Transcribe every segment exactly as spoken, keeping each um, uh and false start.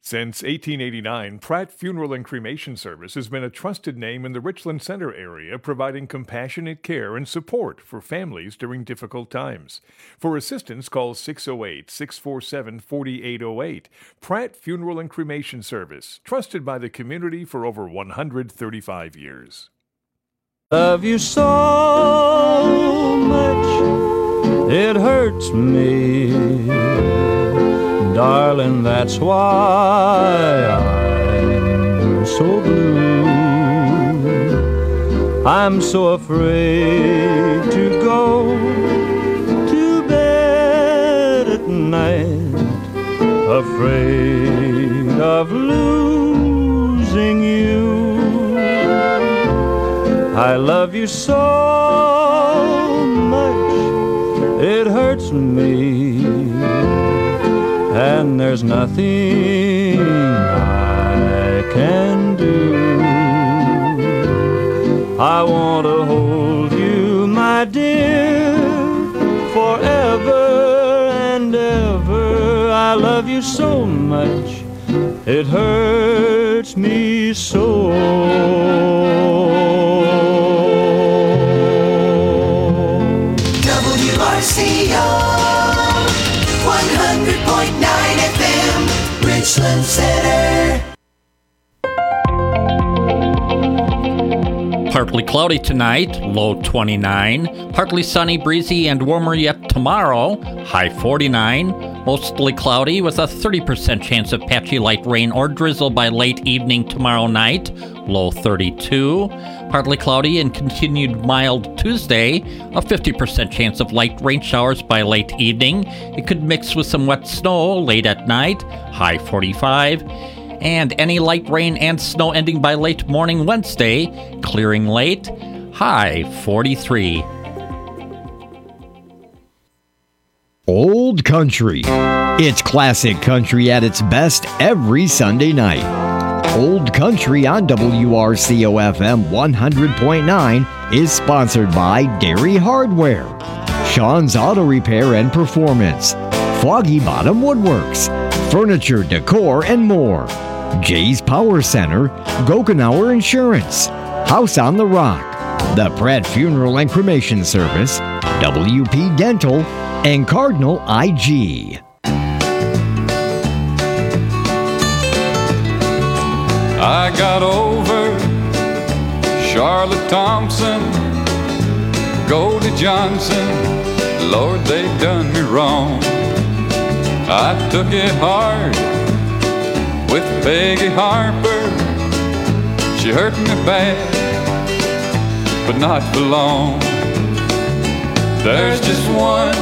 Since eighteen eighty-nine, Pratt Funeral and Cremation Service has been a trusted name in the Richland Center area, providing compassionate care and support for families during difficult times. For assistance, call six oh eight, six four seven, four eight oh eight. Pratt Funeral and Cremation Service, trusted by the community for over one hundred thirty-five years. Love you so much, it hurts me. Darling, that's why I'm so blue. I'm so afraid to go to bed at night, afraid of losing you. I love you so much, it hurts me. And there's nothing I can do. I want to hold you, my dear, forever and ever. I love you so much, it hurts me so. W R C O one hundred point nine F M, Richland Center. Partly cloudy tonight, low twenty-nine. Partly sunny, breezy, and warmer yet tomorrow, high forty-nine. Mostly cloudy with a thirty percent chance of patchy light rain or drizzle by late evening tomorrow night, low thirty-two. Partly cloudy and continued mild Tuesday, a fifty percent chance of light rain showers by late evening. It could mix with some wet snow late at night, high forty-five. And any light rain and snow ending by late morning Wednesday, clearing late, high forty-three. Old Country. It's classic country at its best every Sunday night. Old Country on W R C O F M one hundred point nine is sponsored by Dairy Hardware, Sean's Auto Repair and Performance, Foggy Bottom Woodworks, Furniture, Decor, and more. Jay's Power Center, Gokenauer Insurance, House on the Rock, the Pratt Funeral and Cremation Service, W P Dental, and Cardinal I G. I got over Charlotte Thompson, Goldie Johnson, Lord, they done me wrong. I took it hard with Peggy Harper. She hurt me bad, but not for long. There's just one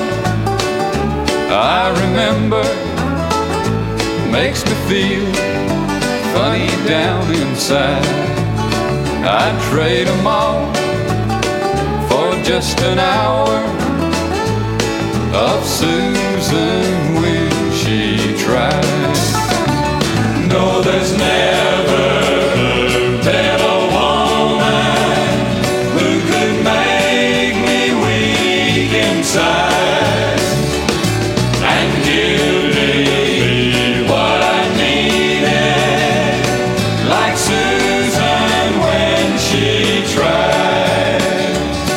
I remember, makes me feel funny down inside. I'd trade them all for just an hour of Susan when she tried. No, there's never been a woman who could make me weak inside and give me what I needed, like Susan when she tried.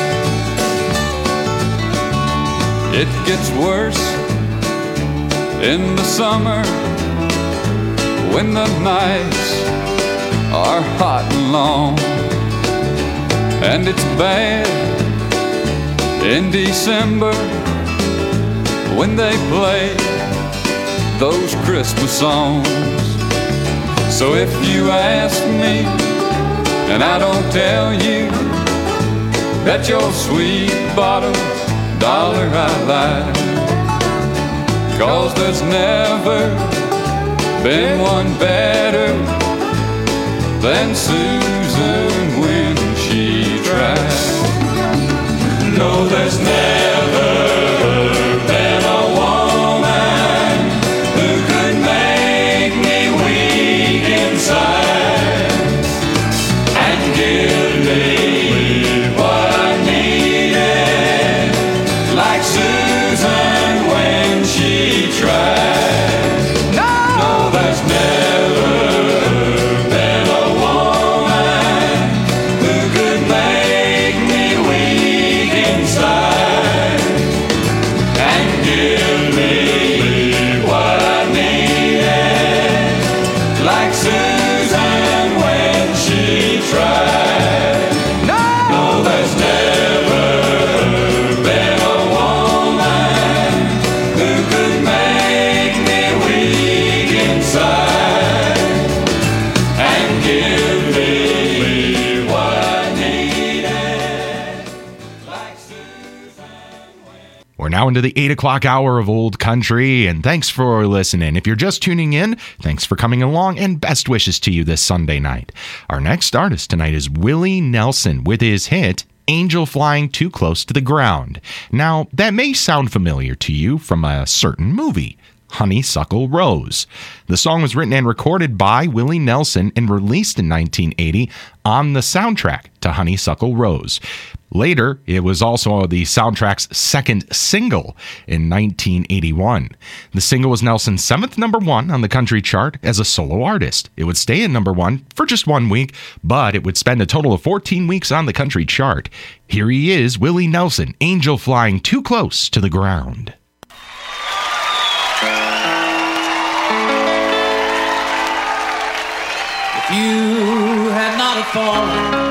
It gets worse in the summer when the nights are hot and long, and it's bad in December when they play those Christmas songs. So if you ask me and I don't tell you, bet your sweet bottom dollar I lie, 'cause there's never been one better than Susan when she tried. No, there's never been a woman who could make me weak inside and give me what I needed, like Susan when she tried. No, there's never inside and give me what I needed. Like Susan. We're now into the eight o'clock hour of Old Country, and thanks for listening. If you're just tuning in, thanks for coming along, and best wishes to you this Sunday night. Our next artist tonight is Willie Nelson with his hit, Angel Flying Too Close to the Ground. Now, that may sound familiar to you from a certain movie, Honeysuckle Rose. The song was written and recorded by Willie Nelson and released in nineteen eighty on the soundtrack to Honeysuckle Rose. Later, it was also the soundtrack's second single in nineteen eighty-one. The single was Nelson's seventh number one on the country chart as a solo artist. It would stay at number one for just one week, but it would spend a total of fourteen weeks on the country chart. Here he is, Willie Nelson, Angel Flying Too Close to the Ground. If you had not have fallen,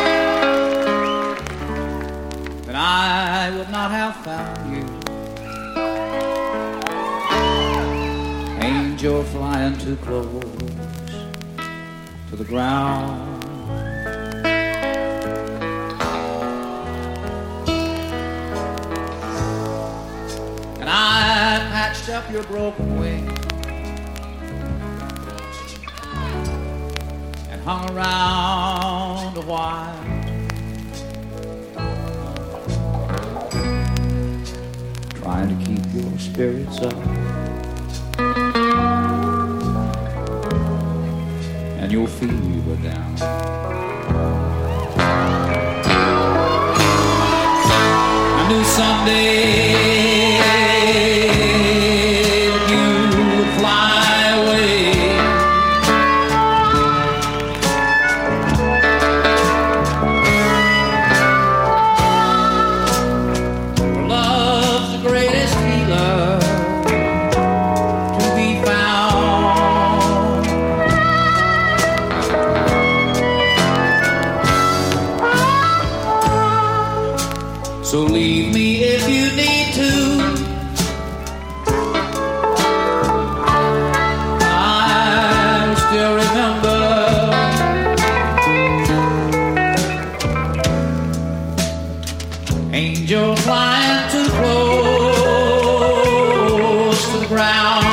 then I would not have found you. Angel flying too close to the ground. And I patched up your broken wing and hung around a while, trying to keep your spirits up. And your feet were down. I knew someday that you would fly away. For love's the greatest healer to be found. So leave me if you need to. I still remember angel flying too close to the ground.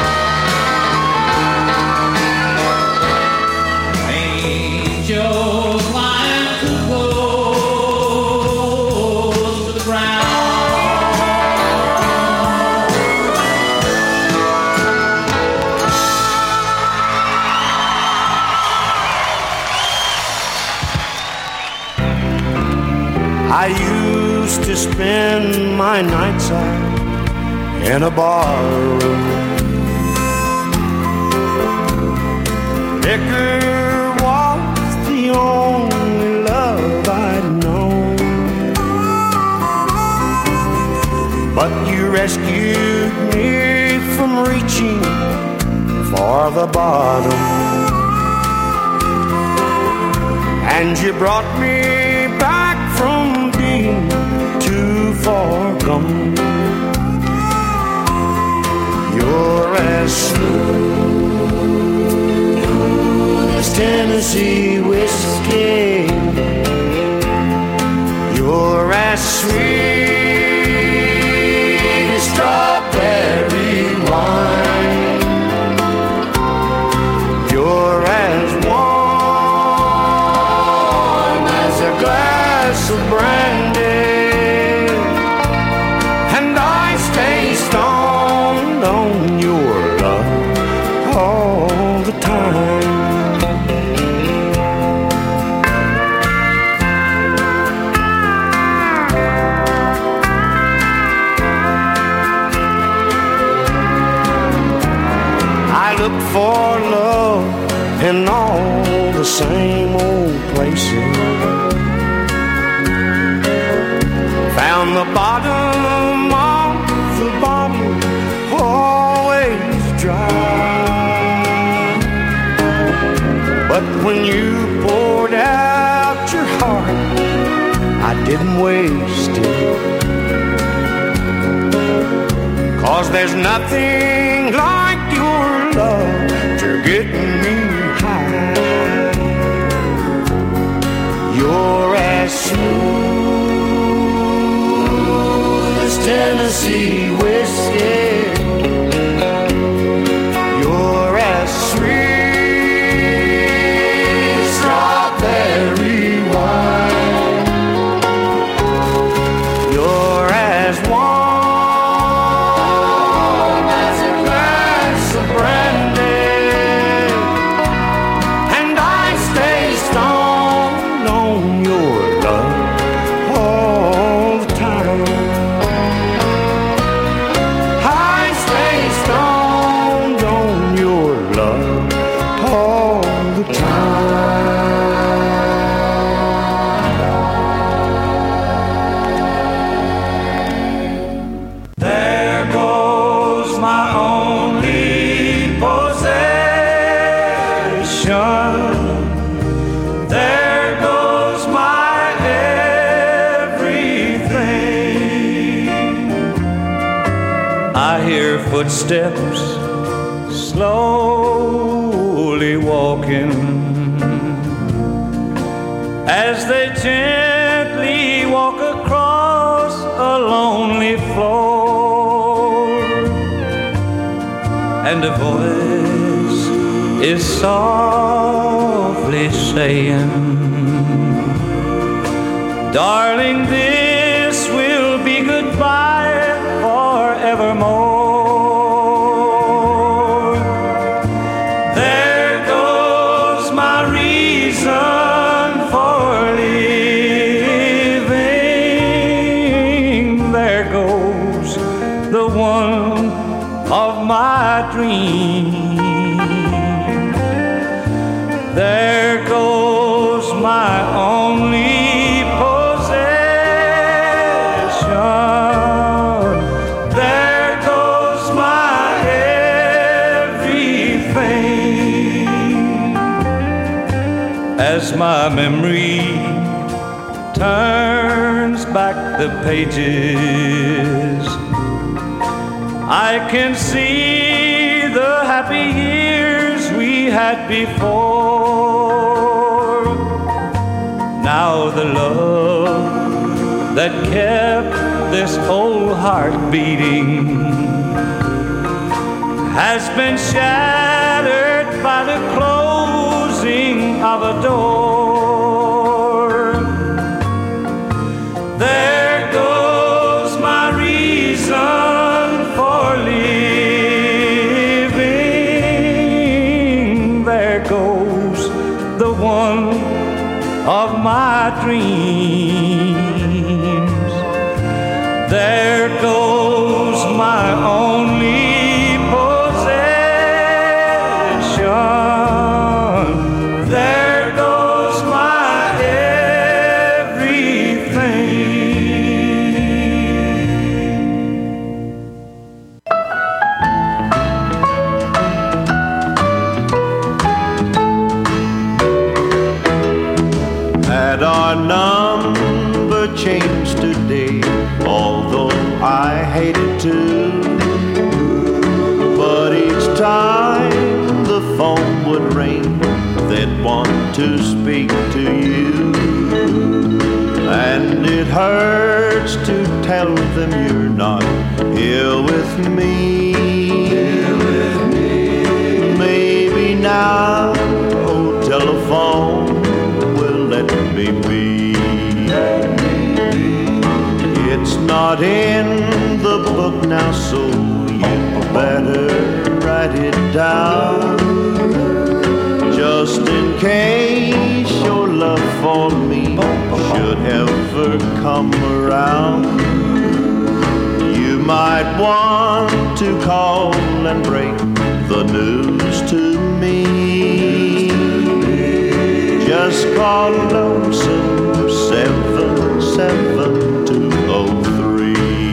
Joe. I used to spend my nights out in a bar room. Liquor was the only love I'd known, but you rescued me from reaching for the bottom, and you brought me back from being too far gone. You're as smooth as Tennessee whiskey. You're as sweet as strawberry wine. You're as warm as a glass of brandy, and I stay stoned on your love all the time. I look for love in all the same old places, found the bottom of the bottle always dry. But when you poured out your heart, I didn't waste it, 'cause there's nothing like your love to get me high. You're as smooth as Tennessee whiskey. You're as sweet as strawberry wine. You're as warm as a glass of brandy, and I stay stoned on your love all the time. I stay stoned on your love all the time. There goes my only possession. There goes my everything. I hear footsteps slowly walking as they gently walk across a lonely floor, and a voice is softly saying, darling, this will be goodbye forevermore. There goes my reason for living. There goes the one of my dream. There goes my only possession. There goes my everything. As my memory turns back the pages, I can see the happy years we had before. Now the love that kept this old heart beating has been shattered by the closing of a door. There goes my reason for living. There goes the one of my dreams. There goes my only possession. There goes my everything. Had our number changed today, although I hated to, but each time the phone would ring, they'd want to speak to you, and it hurts to tell them you're not here with me. Here with me. Maybe now, oh telephone, will let me be. It's not in the book now, so you better write it down, just in case your love for me should ever come around. You might want to call and break the news to me. Just call lonesome seven seven two oh three.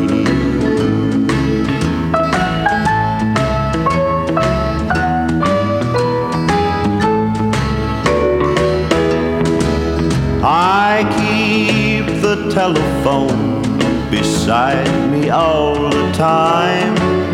I keep the telephone beside me all the time,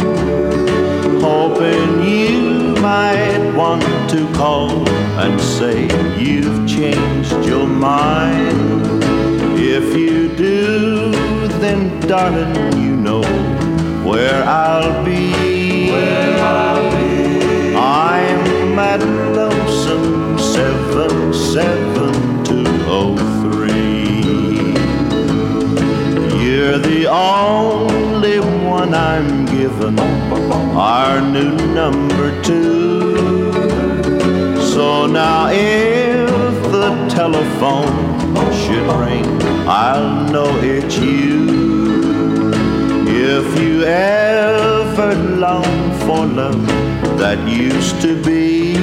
hoping you might want to call and say you've changed your mind. If you do, then darling, you know where I'll be. Where I'll be. I'm at lonesome seven seven two oh three. You're the only one I'm given, our new number two. So now if the telephone should ring, I'll know it's you. If you ever long for love that used to be,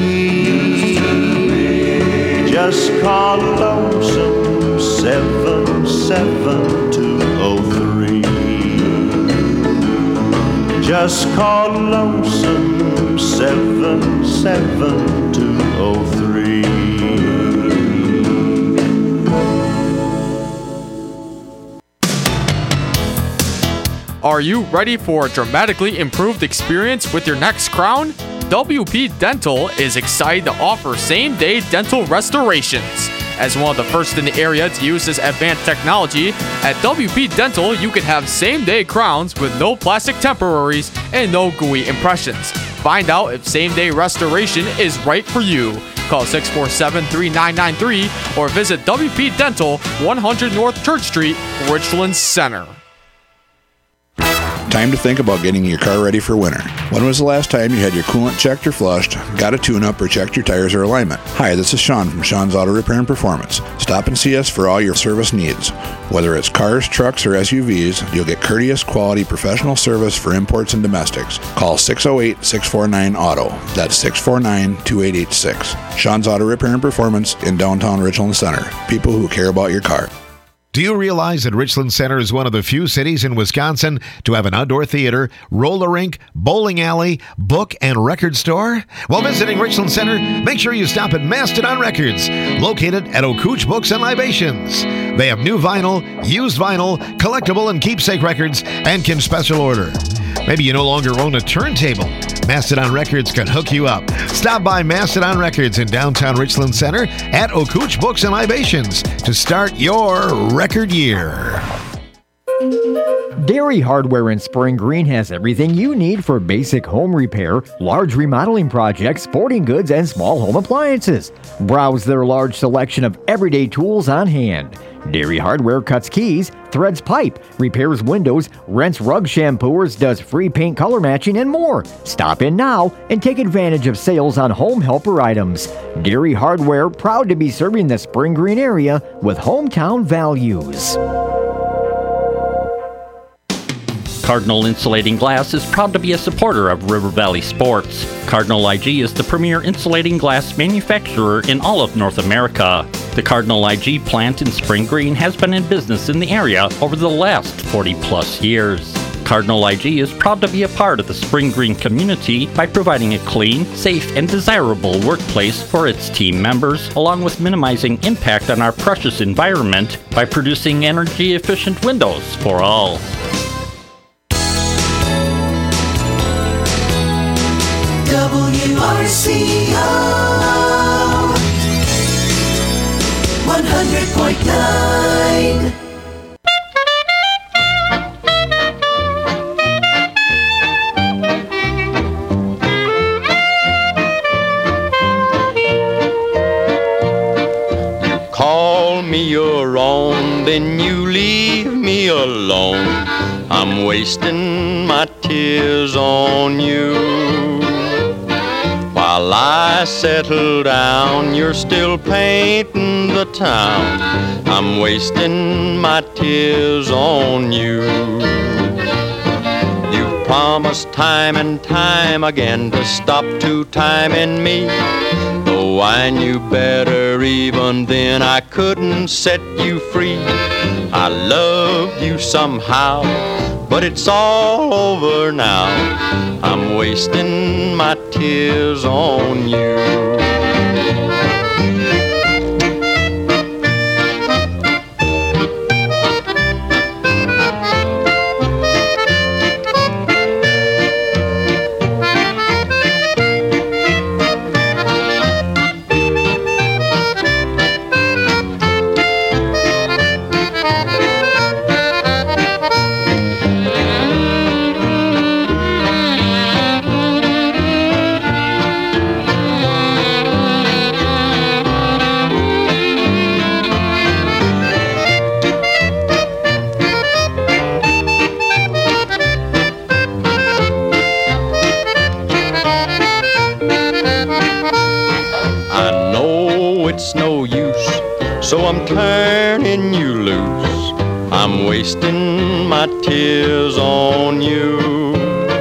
just call lonesome seven seven two oh three. Just call lonesome seven seven two oh three. Are you ready for a dramatically improved experience with your next crown? W P Dental is excited to offer same-day dental restorations. As one of the first in the area to use this advanced technology, at W P Dental you can have same-day crowns with no plastic temporaries and no gooey impressions. Find out if same-day restoration is right for you. Call six four seven, three nine nine three or visit W P Dental, one hundred North Church Street, Richland Center. Time to think about getting your car ready for winter. When was the last time you had your coolant checked or flushed, got a tune-up, or checked your tires or alignment? Hi, this is Sean from Sean's Auto Repair and Performance. Stop and see us for all your service needs. Whether it's cars, trucks, or S U Vs, you'll get courteous, quality, professional service for imports and domestics. Call six oh eight, six four nine, AUTO. That's six four nine, two eight eight six. Sean's Auto Repair and Performance in downtown Richland Center. People who care about your car. Do you realize that Richland Center is one of the few cities in Wisconsin to have an outdoor theater, roller rink, bowling alley, book, and record store? While visiting Richland Center, make sure you stop at Mastodon Records, located at O'Cooch Books and Libations. They have new vinyl, used vinyl, collectible and keepsake records, and can special order. Maybe you no longer own a turntable. Mastodon Records can hook you up. Stop by Mastodon Records in downtown Richland Center at O'Cooch Books and Libations to start your record year. Dairy Hardware in Spring Green has everything you need for basic home repair, large remodeling projects, sporting goods, and small home appliances. Browse their large selection of everyday tools on hand. Dairy Hardware cuts keys, threads pipe, repairs windows, rents rug shampooers, does free paint color matching, and more. Stop in now and take advantage of sales on home helper items. Dairy Hardware, proud to be serving the Spring Green area with hometown values. Cardinal Insulating Glass is proud to be a supporter of River Valley Sports. Cardinal I G is the premier insulating glass manufacturer in all of North America. The Cardinal I G plant in Spring Green has been in business in the area over the last forty plus years. Cardinal I G is proud to be a part of the Spring Green community by providing a clean, safe, and desirable workplace for its team members, along with minimizing impact on our precious environment by producing energy-efficient windows for all. W R C O one hundred point nine. You call me your own, then you leave me alone. I'm wasting my tears on you. While I settle down, you're still painting the town. I'm wasting my tears on you. You promised time and time again to stop two-timing me. Though I knew better even then, I couldn't set you free. I loved you somehow, but it's all over now. I'm wasting my tears on you. So I'm turning you loose. I'm wasting my tears on you.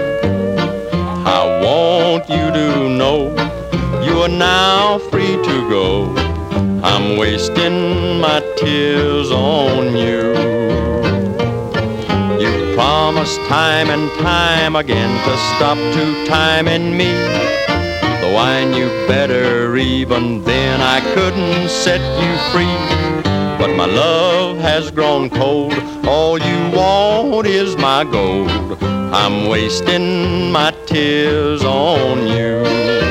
I want you to know you are now free to go. I'm wasting my tears on you. You promised time and time again to stop two-timing me. Though I knew better even then, I couldn't set you free. But my love has grown cold, all you want is my gold. I'm wasting my tears on you.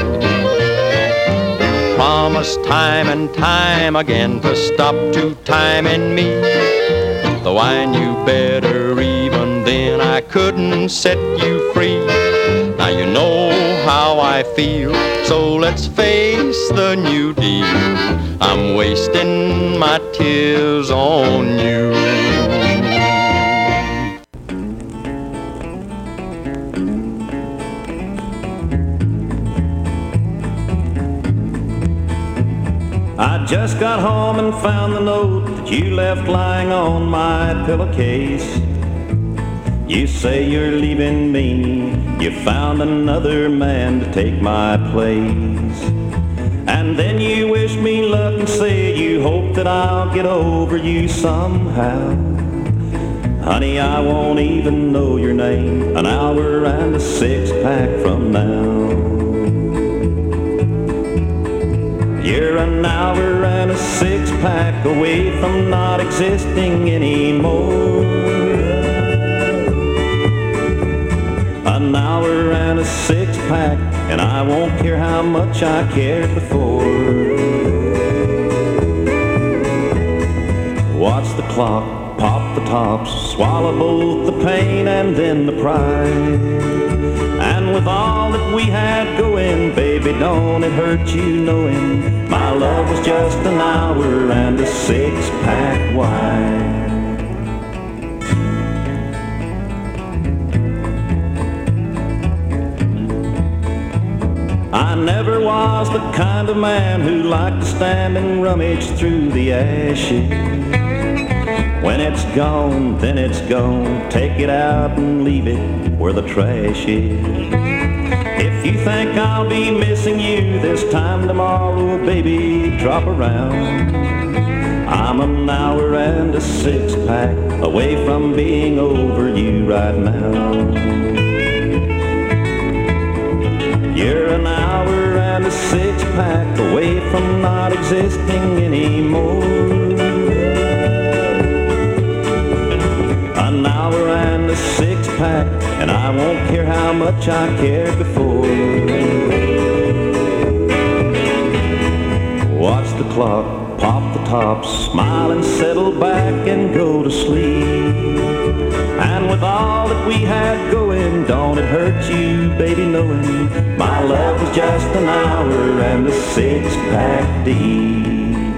You promised time and time again to stop two-timing me. Though I knew better even then, I couldn't set you free. Now you know how I feel, so let's face the new deal. I'm wasting my tears on you. I just got home and found the note that you left lying on my pillowcase. You say you're leaving me, you found another man to take my place. And then you wish me luck and say you hope that I'll get over you somehow. Honey, I won't even know your name an hour and a six-pack from now. You're an hour and a six-pack away from not existing anymore. An hour and a six-pack, and I won't care how much I cared before. Watch the clock, pop the tops, swallow both the pain and then the pride. And with all that we had going, baby, don't it hurt you knowing my love was just an hour and a six-pack wide. was the kind of man who liked to stand and rummage through the ashes. When it's gone, then it's gone. Take it out and leave it where the trash is. If you think I'll be missing you this time tomorrow, baby, drop around. I'm an hour and a six-pack away from being over you right now. You're an hour and a six-pack away from not existing anymore. An hour and a six-pack, and I won't care how much I cared before. Watch the clock, pop the top, smile and settle back and go to sleep. And with all that we had going, don't it hurt you, baby, knowing my love was just an hour and a six-pack deep.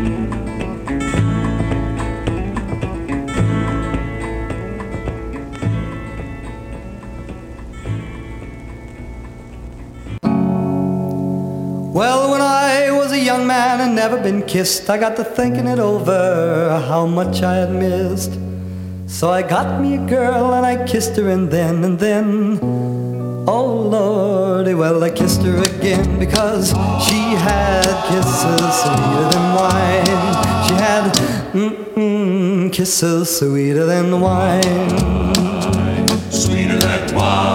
Well, when I was a young man and never been kissed, I got to thinking it over, how much I had missed. So I got me a girl and I kissed her, and then, and then, oh Lordy, well I kissed her again, because she had kisses sweeter than wine. She had mm-mm, kisses sweeter than wine. Sweeter than wine.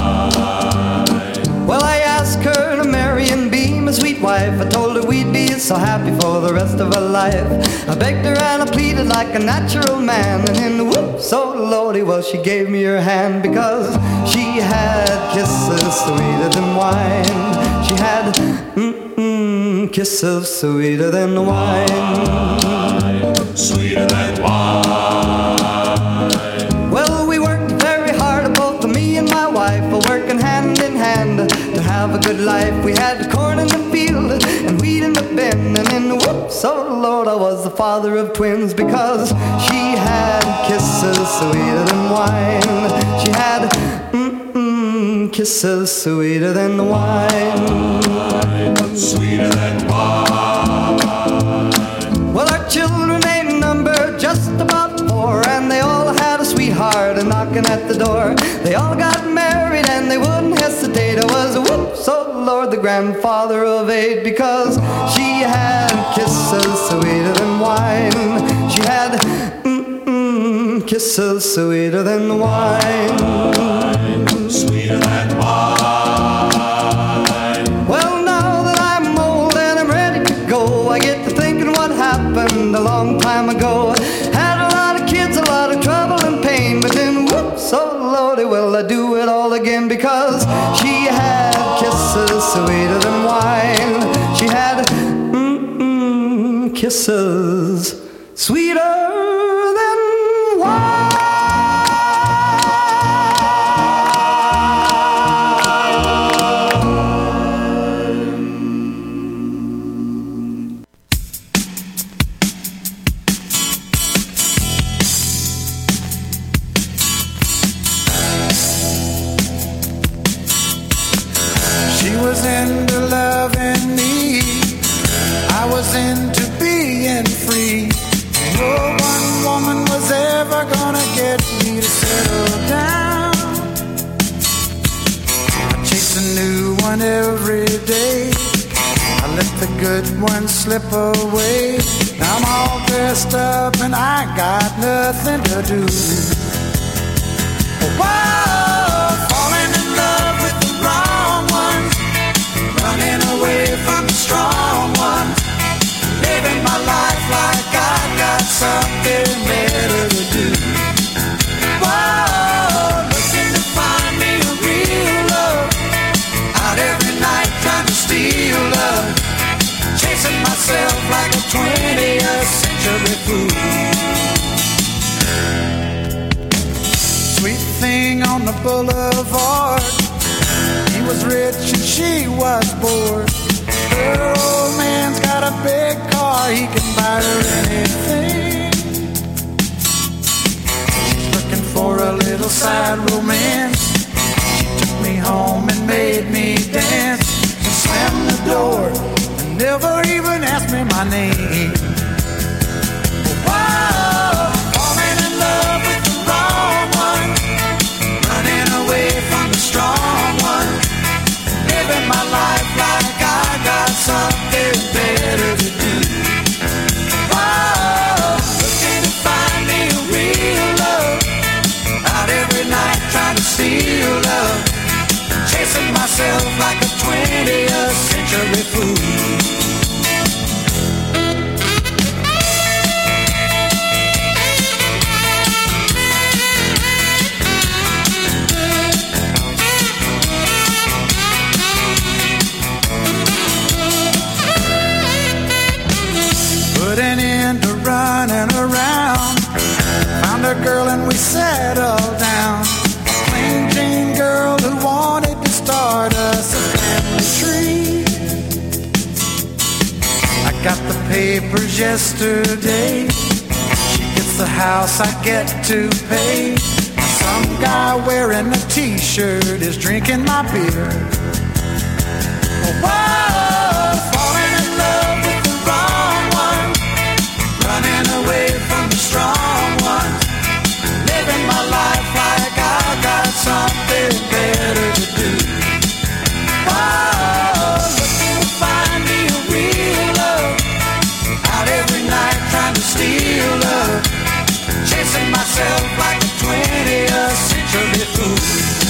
Well, I asked her to marry and be my sweet wife. I told her we'd be so happy for the rest of her life. I begged her and I pleaded like a natural man, and in the whoops, oh Lordy, well she gave me her hand, because she had kisses sweeter than wine. She had mm-mm, kisses sweeter than wine. Sweeter than wine. Well, we worked very hard, both me and my wife, working hand in hand to have a good life. We had corn in the field and wheat in the bin, and in the whoops, oh Lord, I was the father of twins, because she had kisses sweeter than wine. She had mm-mm, kisses sweeter than wine. Sweeter than wine. Well, our children ain't numbered, just about four, and they all had a sweetheart and knocking at the door. They all got married and they wouldn't hesitate. I was a whoops, oh Lord, the grandfather of eight, because she had kisses sweeter than wine. She had mm-mm, kisses sweeter than wine. Sweeter than wine. Well, now that I'm old and I'm ready to go, I get to thinking what happened a long time ago. Had a lot of kids, a lot of trouble and pain, but then whoops, oh Lordy, well I do it all again, because she had kisses sweeter than wine. She had mm-mm, kisses sweeter than wine. She was into loving me, I was into being free. No one woman was ever gonna get me to settle down. I chase a new one every day, I let the good one slip away. Now I'm all dressed up and I got nothing to do. Whoa, falling in love with the wrong one, running away from the strong one, living my life like I got something better to do. Whoa, looking to find me a real love, out every night trying to steal love, chasing myself like a twentieth century fool. Sweet thing on the boulevard, he was rich and she was poor. Her old man's got a big car, he can buy her anything. She's looking for a little side romance. She took me home and made me dance, and slammed the door as yesterday. She gets the house, I get to pay. Some guy wearing a t-shirt is drinking my beer. Whoa, falling in love with the wrong one, running away from the strong one, living my life like I got something better to do. Whoa, looking to find me a real love, out every night trying to steal love, chasing myself like a twentieth century fool.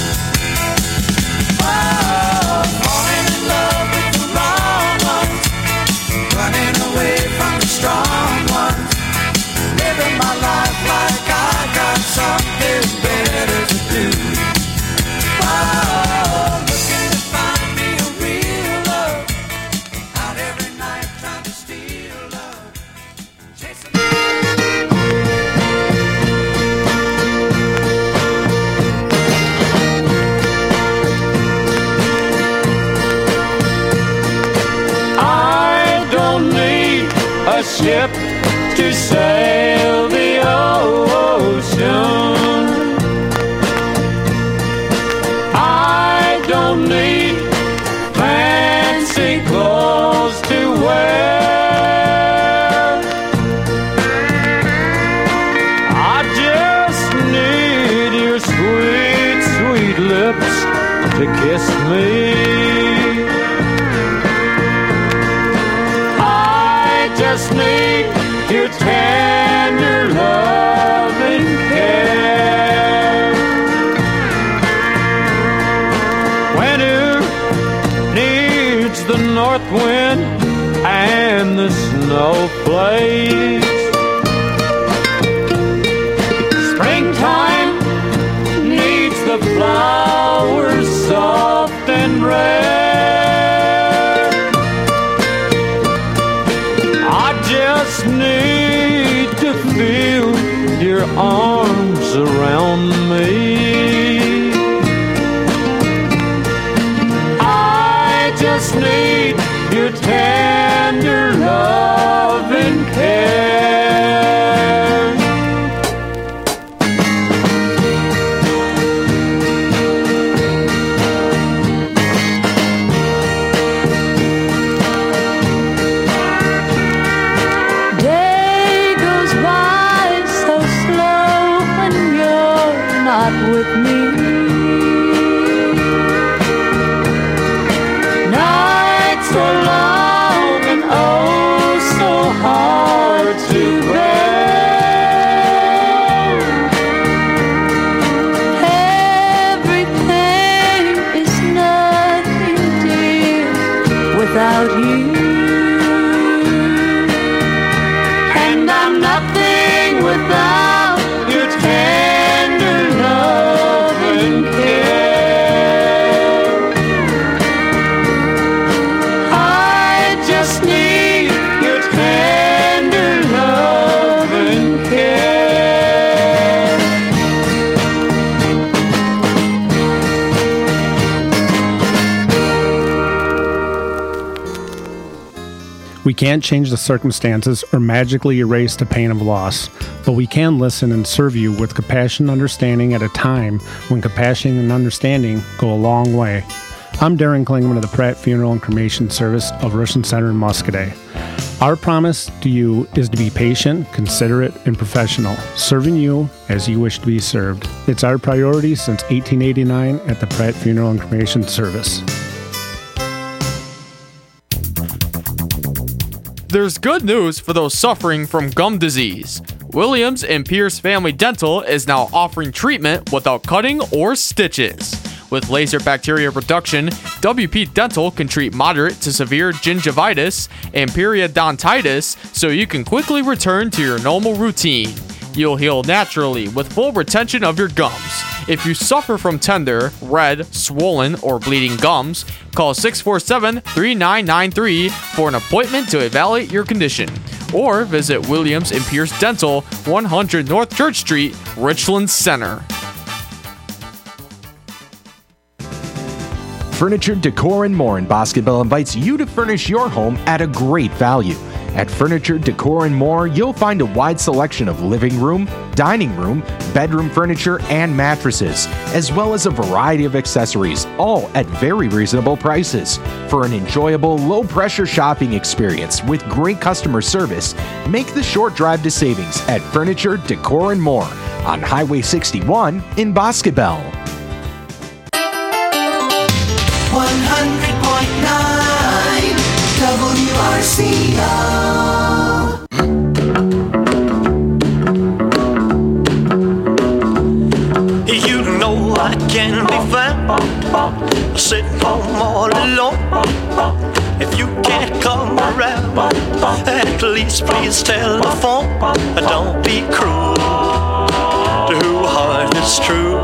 Oh, falling in love with the wrong ones, running away from the strong ones, living my life like I got something better to do. Oh, looking to find me a real love, out every night trying to steal love, chasing a ship to sail the ocean. I don't need fancy clothes to wear. I just need your sweet, sweet lips to kiss me. Just need your tender love and care. Winter needs the north wind and the snowflakes. Springtime needs the flowers soft and red. Just need to feel your arms around me. I just need your tender love and care. With me, nights are long and oh so hard to bear. Everything is nothing, dear, without you, and I'm nothing without your tender love and care. I just need your tender love and care. We can't change the circumstances or magically erase the pain of loss, but we can listen and serve you with compassion and understanding at a time when compassion and understanding go a long way. I'm Darren Klingman of the Pratt Funeral and Cremation Service of Richland Center in Muscoda. Our promise to you is to be patient, considerate, and professional, serving you as you wish to be served. It's our priority since eighteen eighty-nine at the Pratt Funeral and Cremation Service. There's good news for those suffering from gum disease. Williams and Pierce Family Dental is now offering treatment without cutting or stitches. With laser bacteria reduction, W P Dental can treat moderate to severe gingivitis and periodontitis so you can quickly return to your normal routine. You'll heal naturally with full retention of your gums. If you suffer from tender, red, swollen, or bleeding gums, call six four seven, three nine nine three for an appointment to evaluate your condition. Or visit Williams and Pierce Dental, one hundred North Church Street, Richland Center. Furniture, Decor, and More in Bosqueville invites you to furnish your home at a great value. At Furniture, Decor, and More, you'll find a wide selection of living room, dining room, bedroom furniture, and mattresses, as well as a variety of accessories, all at very reasonable prices. For an enjoyable, low-pressure shopping experience with great customer service, make the short drive to savings at Furniture, Decor, and More on Highway sixty-one in Boscobel. one hundred point nine W R C O. You know I can be found sitting home all alone. If you can't come around, at least please telephone. Don't be cruel to who heart is true.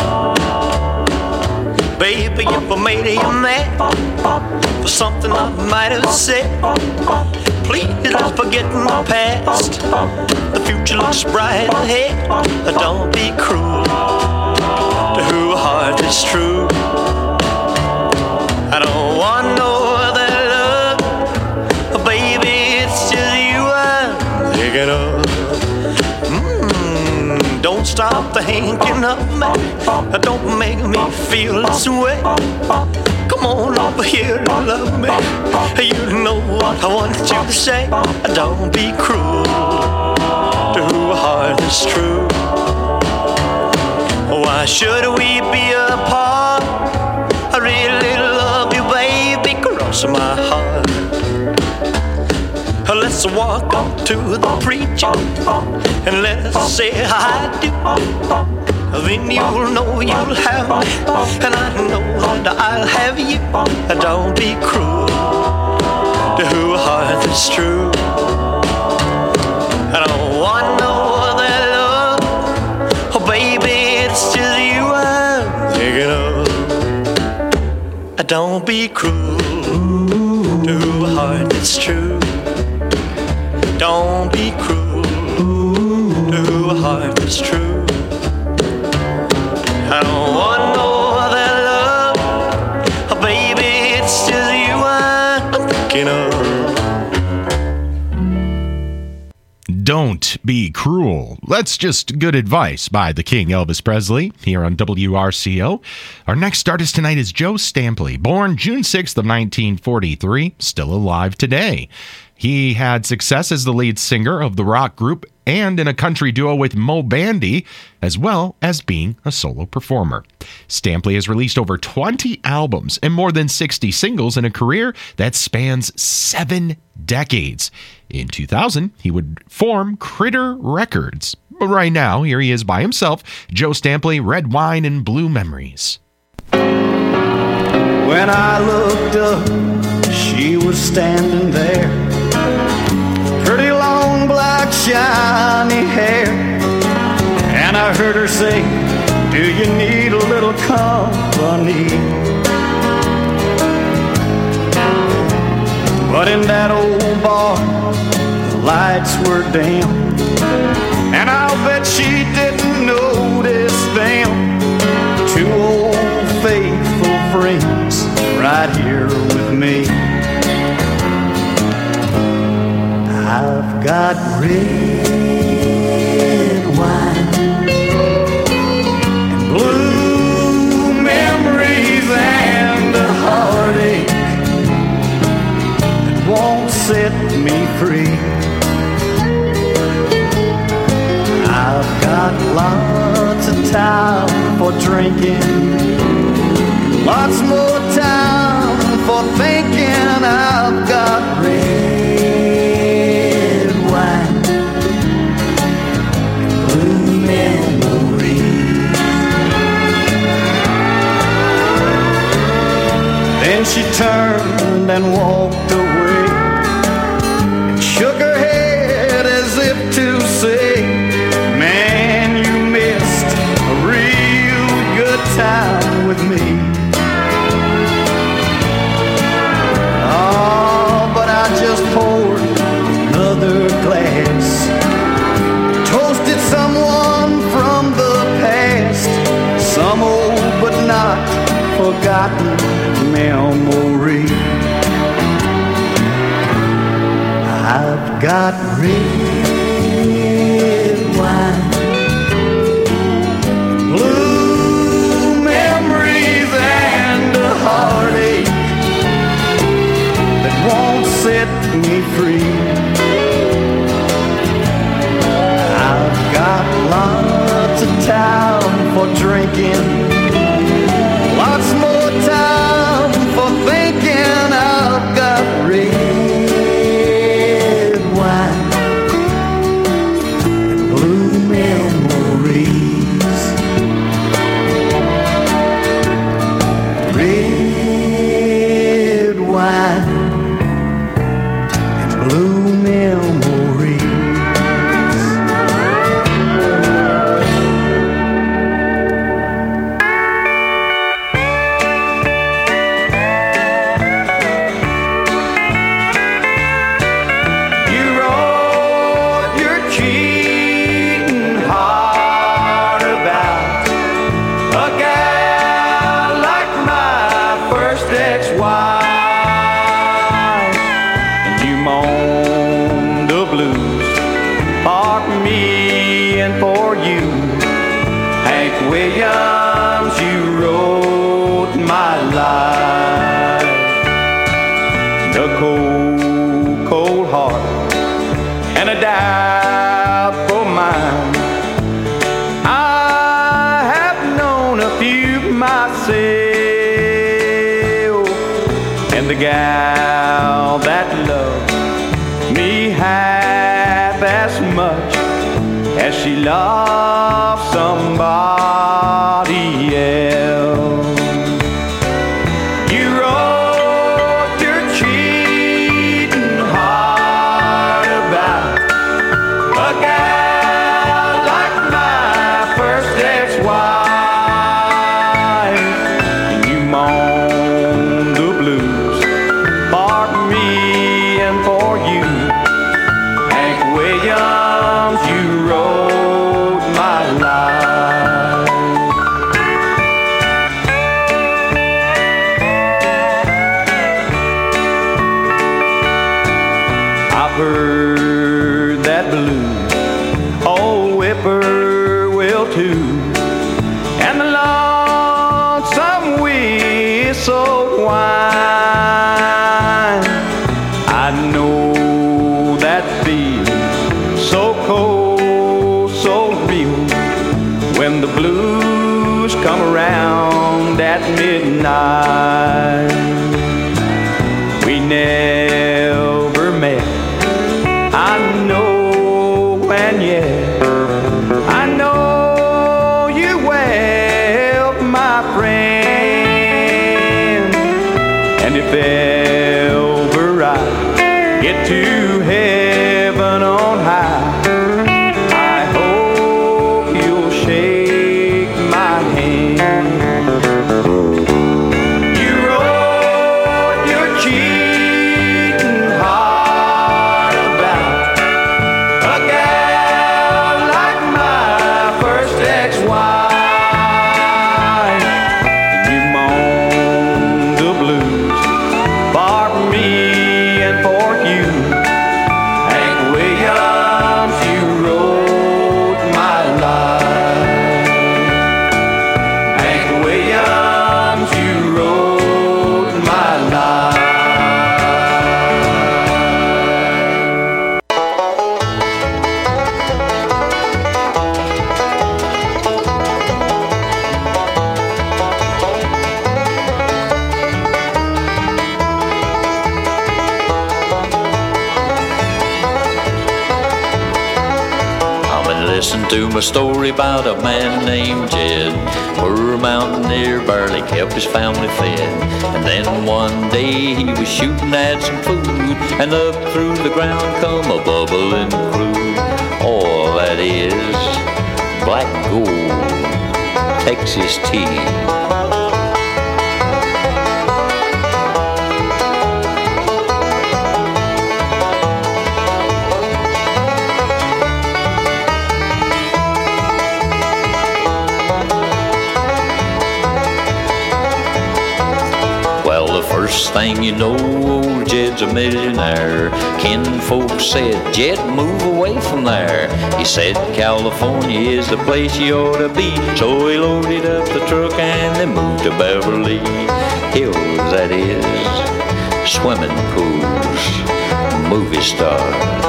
Baby, if I made you mad for something I might have said, please let's forget my past. The future looks bright ahead. Don't be cruel to who heart is true. I don't want no other love, baby, it's just you I'm thinking of. Mm, don't stop thinking of me, don't make me feel this way. Come on over here and love me. You know what I want you to say. Don't be cruel to who heart is true. Why should we be apart? I really love you, baby, cross my heart. Let's walk up to the preacher and let's say I do. Then you'll know you'll have me, and I know that I'll have you. Don't be cruel to who heart is true. I don't want no other love, oh baby, it's just you I'm thinking of. Don't be cruel to who heart is true. Don't be cruel to who heart is true. I don't want no other love, oh baby, it's just you I'm thinking of. Don't be cruel. That's just good advice by the King Elvis Presley here on W R C O. Our next artist tonight is Joe Stampley, born June sixth of nineteen forty-three, still alive today. He had success as the lead singer of the rock group and in a country duo with Mo Bandy, as well as being a solo performer. Stampley has released over twenty albums and more than sixty singles in a career that spans seven decades. In two thousand, he would form Critter Records. But right now, here he is by himself, Joe Stampley, Red Wine and Blue Memories. When I looked up, she was standing there. Pretty long black shiny hair. And I heard her say, do you need a little company? But in that old bar, the lights were dim, and I'll bet she didn't notice them. Two old faithful friends right here with me. I've got red wine and blue memories and a heartache that won't set me free. I've got lots of time for drinking, lots more time for thinking. I've got red she turned and walked away and shook her head as if to say, man, you missed a real good time with me. Oh, but I just poured another glass, toasted someone from the past, some old but not forgotten memory. I've got red wine, blue memories and a heartache that won't set me free. I've got lots of time for drinking, lots more time for thinking. I've got red wine and blue memories. Red wine and blue memories. You wrote your cheating heart about a gal like my first ex-wife, and you moaned the blues for me and for you. Hank Williams, you wrote my life. The cold, cold heart and a doubtful mind. I have known a few myself, and the gal that loved me half as much as she loved somebody else. You wrote your cheating heart about a gal like my first ex-wife, and you moaned the blues for me and for you. Hank Williams, you wrote my life. I've heard that blues, old whippoorwill too, and the lonesome whistle whine. I know that feeling so cold, so real, when the blues come around at midnight. We never met, I know, and yet I know you well, my friend. And if ever I get to heaven on high, I hope you'll shake my hand. You wrote your cheating heart about a gal like my first ex-wife, and you moaned the blues for me and for you. Hank Williams, you wrote my life. Hank Williams, you wrote my life. I've been listening to my story about a man named Jed. Poor mountaineer barely kept his family fed. And then one day he was shooting at some food, and up through the ground come a bubbling crude. All that is black gold, Texas tea. thing you know, old Jed's a millionaire. Kinfolk said, Jed, move away from there. He said, California is the place you ought to be. So he loaded up the truck and they moved to Beverly Hills, that is, swimming pools, movie stars.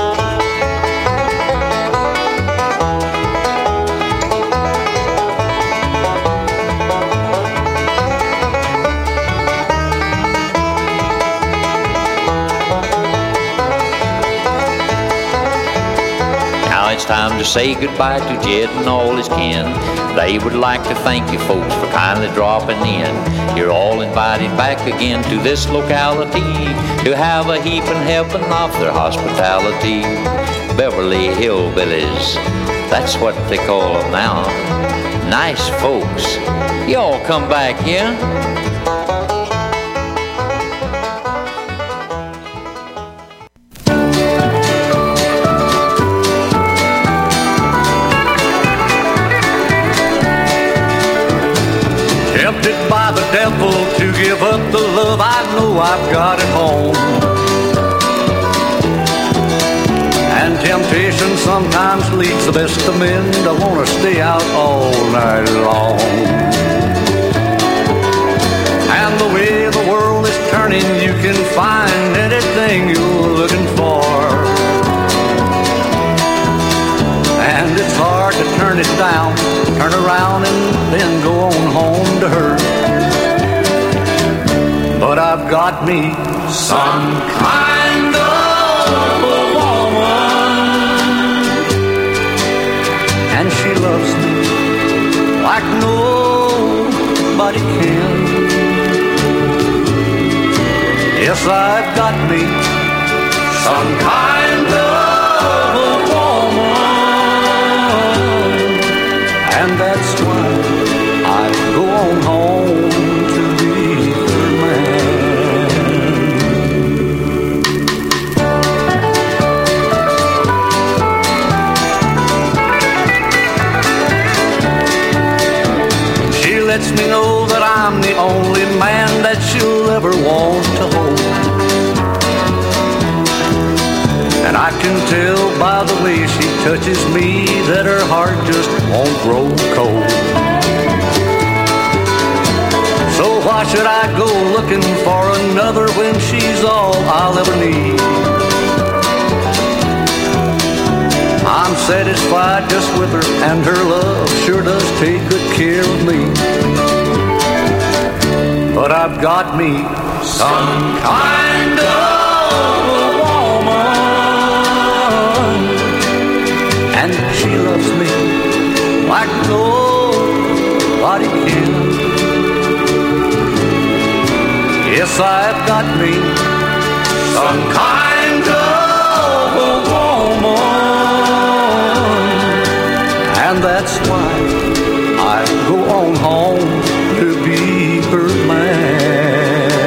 It's time to say goodbye to Jed and all his kin. They would like to thank you folks for kindly dropping in. You're all invited back again to this locality to have a heaping helping of their hospitality. Beverly Hillbillies, that's what they call them now. Nice folks. Y'all come back, yeah? Tempted by the devil to give up the love I know I've got at home. And temptation sometimes leads the best of men to want to stay out all night long. And the way the world is turning, you can find anything you're looking for. And it's hard to turn it down, turn around and then go on home to her. But I've got me some kind of a woman, and she loves me like nobody can. Yes, I've got me some kind of a woman, and that's why I go on home to be her man. She lets me know that I'm the only man that she'll ever want to hold. And I can tell by the way she touches me that her heart just won't grow cold. So why should I go looking for another when she's all I'll ever need? I'm satisfied just with her, and her love sure does take good care of me. But I've got me some kind of a woman, and she loves me like nobody can. Yes, I've got me some kind of a woman, and that's why I go on home to be her man.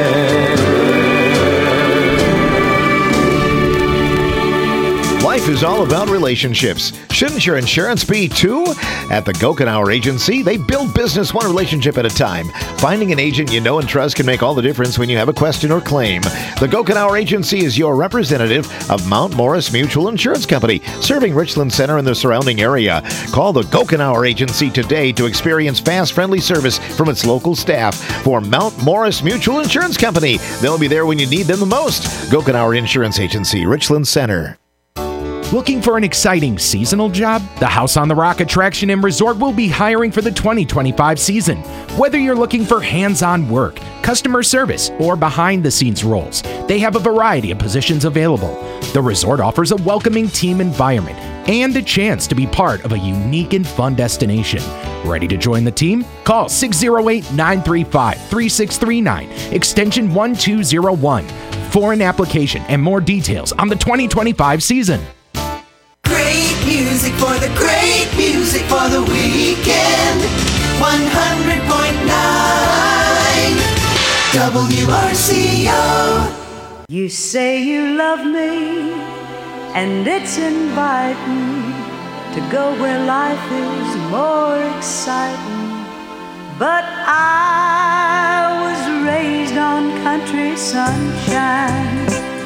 Life is all about relationships. Shouldn't your insurance be too? At the Gokenauer Agency, they build business one relationship at a time. Finding an agent you know and trust can make all the difference when you have a question or claim. The Gokenauer Agency is your representative of Mount Morris Mutual Insurance Company, serving Richland Center and the surrounding area. Call the Gokenauer Agency today to experience fast, friendly service from its local staff. For Mount Morris Mutual Insurance Company, they'll be there when you need them the most. Gokenauer Insurance Agency, Richland Center. Looking for an exciting seasonal job? The House on the Rock Attraction and Resort will be hiring for the twenty twenty-five season. Whether you're looking for hands-on work, customer service, or behind-the-scenes roles, they have a variety of positions available. The resort offers a welcoming team environment and a chance to be part of a unique and fun destination. Ready to join the team? Call six oh eight, nine three five, three six three nine, extension one two oh one, for an application and more details on the twenty twenty-five season. Great music for the great music for the weekend. one hundred point nine W R C O. You say you love me, and it's inviting to go where life is more exciting. But I was raised on country sunshine.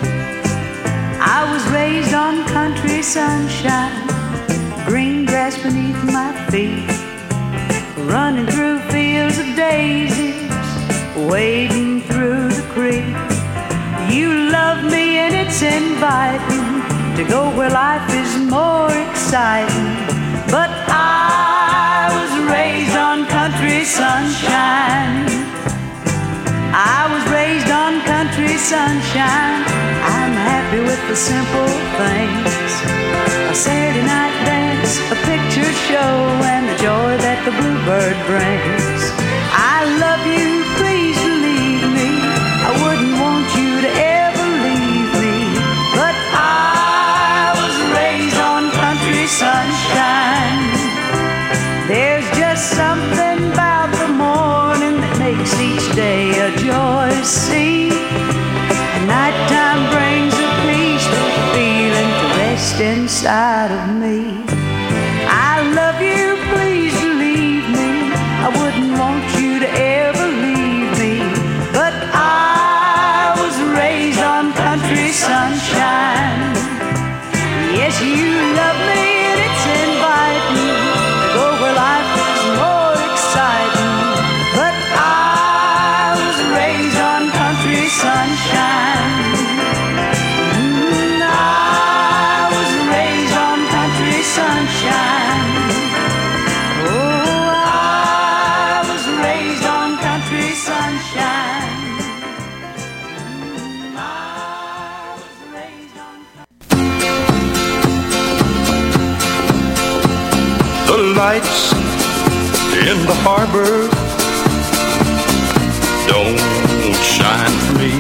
I was raised on country sunshine. Green grass beneath my feet, running through fields of daisies, wading through the creek. You love me and it's inviting to go where life is more exciting. But I was raised on country sunshine. I was raised on country sunshine. I'm happy with the simple things. A Saturday night dance, a picture show, and the joy that the bluebird brings. I love you, please believe me. I wouldn't want you to ever leave me. But I was raised on country sunshine. There's just something about the morning that makes each day a joyous scene. And nighttime brings a peaceful feeling to rest inside of me. I love you, please believe me. I wouldn't want you to ever leave me. But I was raised on country sunshine. Yes, you love me and it's inviting to go where life is more exciting. But I was raised on country sunshine. Mm, I was raised on country sunshine. Oh, I was raised on country sunshine. Mm, I was raised on The lights in the harbor don't shine for me.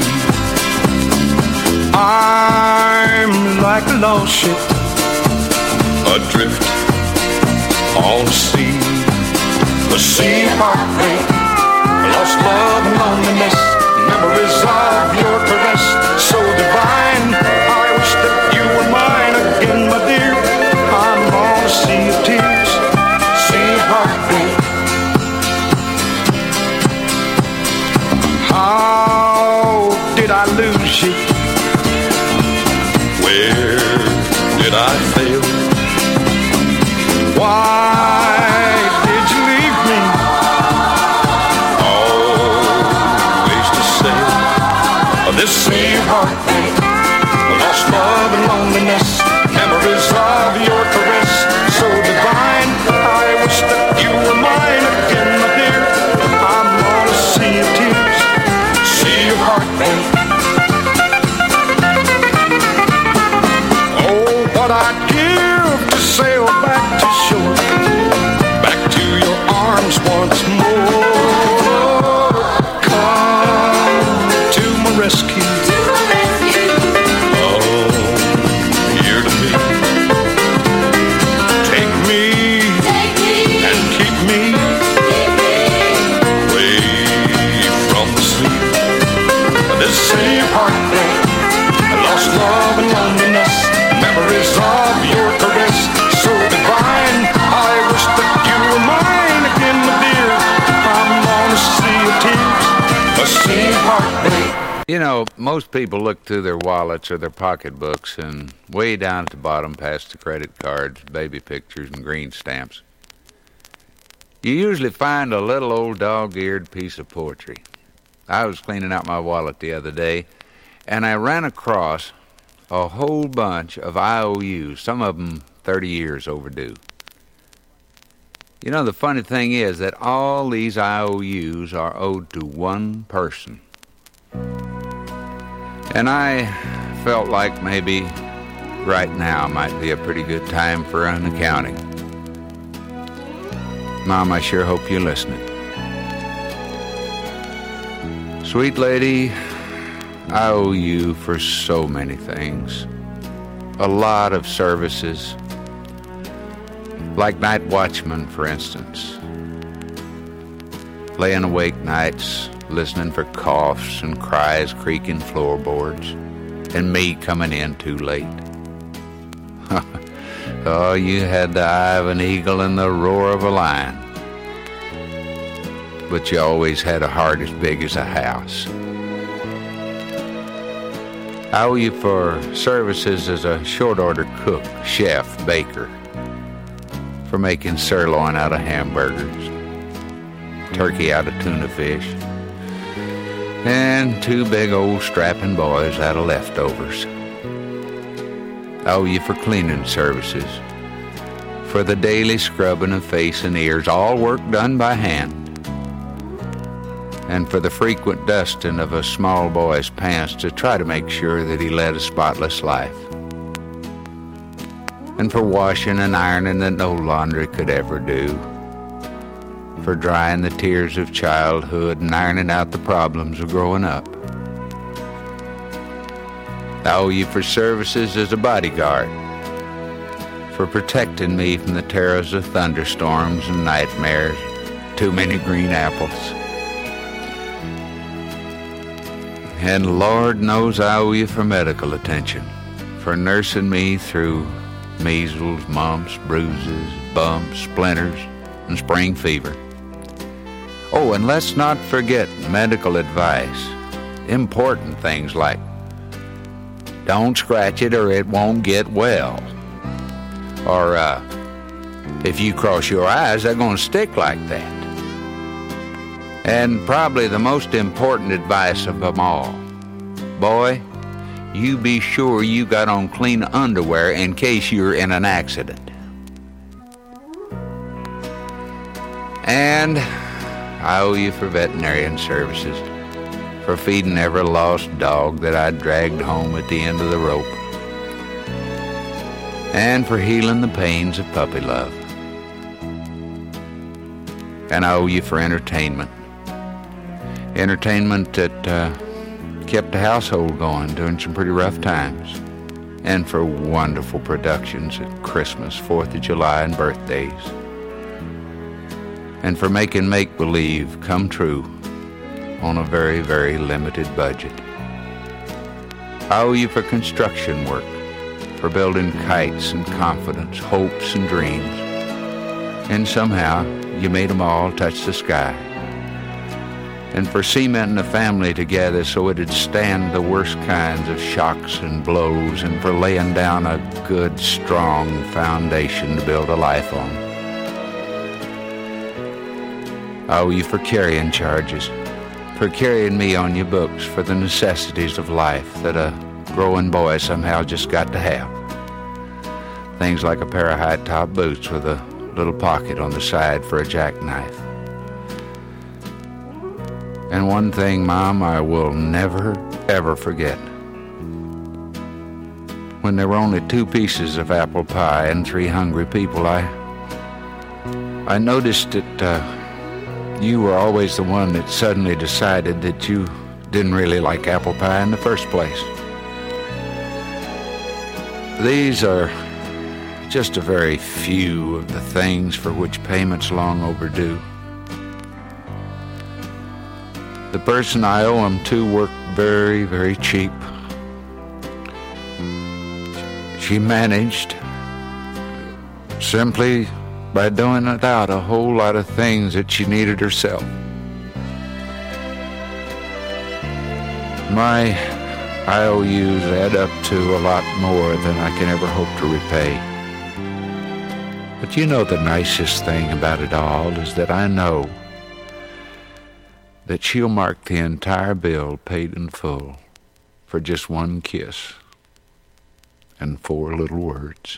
I'm like a lost ship adrift on the sea. The sea of heartbreak, lost love and loneliness, memories of your caress so divine. I wish that you were mine again, my dear. I'm on a sea of tears, sea of heartbreak. How did I lose you? Where did I fail? Why did you leave me? Always to sail this sea of heartbreak, lost love and loneliness, memories of your caress so divine. I wish that you were mine again, my dear. I'm on a sea of tears, sea of heartbreak. Oh, what I'd give to sail back to shore, back to your arms once more. Come to my rescue. Oh, here to me. Take me, and keep me away from the sea. This sea of heartbreak, lost love and loneliness, memories of your caress so divine. I wish that you were mine again, my dear. I'm on a sea of tears, a sea of heartbreak. You know, most people look through their wallets or their pocketbooks, and way down at the bottom, past the credit cards, baby pictures, and green stamps, you usually find a little old dog-eared piece of poetry. I was cleaning out my wallet the other day, and I ran across a whole bunch of I O Us, some of them thirty years overdue. You know, the funny thing is that all these I O Us are owed to one person. And I felt like maybe right now might be a pretty good time for an accounting. Mom, I sure hope you're listening. Sweet lady, I owe you for so many things. A lot of services. Like night watchman, for instance. Laying awake nights, listening for coughs and cries creaking floorboards, and me coming in too late. Oh, you had the eye of an eagle and the roar of a lion. but you always had a heart as big as a house. I owe you for services as a short-order cook, chef, baker, for making sirloin out of hamburgers, turkey out of tuna fish, and two big old strapping boys out of leftovers. I owe you for cleaning services, for the daily scrubbing of face and ears, all work done by hand, and for the frequent dusting of a small boy's pants to try to make sure that he led a spotless life, and for washing and ironing that no laundry could ever do, for drying the tears of childhood and ironing out the problems of growing up. I owe you for services as a bodyguard, for protecting me from the terrors of thunderstorms and nightmares, too many green apples. And Lord knows I owe you for medical attention, for nursing me through measles, mumps, bruises, bumps, splinters, and spring fever. Oh, and let's not forget medical advice. Important things like, don't scratch it or it won't get well. Or, uh, if you cross your eyes, they're going to stick like that. And probably the most important advice of them all, boy, you be sure you got on clean underwear in case you're in an accident. And I owe you for veterinarian services, for feeding every lost dog that I dragged home at the end of the rope, and for healing the pains of puppy love. And I owe you for entertainment. Entertainment that uh, kept the household going during some pretty rough times, and for wonderful productions at Christmas, Fourth of July, and birthdays, and for making make-believe come true on a very, very limited budget. I owe you for construction work, for building kites and confidence, hopes and dreams, and somehow you made them all touch the sky, and for cementing a family together so it'd stand the worst kinds of shocks and blows, and for laying down a good, strong foundation to build a life on. I owe you for carrying charges, for carrying me on your books for the necessities of life that a growing boy somehow just got to have. Things like a pair of high-top boots with a little pocket on the side for a jackknife. And one thing, Mom, I will never, ever forget. When there were only two pieces of apple pie and three hungry people, I I noticed that uh, you were always the one that suddenly decided that you didn't really like apple pie in the first place. These are just a very few of the things for which payment's long overdue. The person I owe them to worked very, very cheap. She managed simply by doing without a whole lot of things that she needed herself. My I O Us add up to a lot more than I can ever hope to repay. But you know, the nicest thing about it all is that I know that she'll mark the entire bill paid in full for just one kiss and four little words.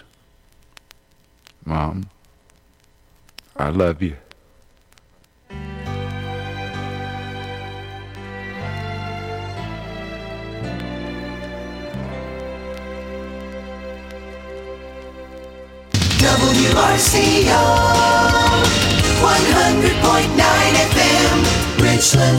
Mom, I love you. W R C O one hundred point nine F M, Richland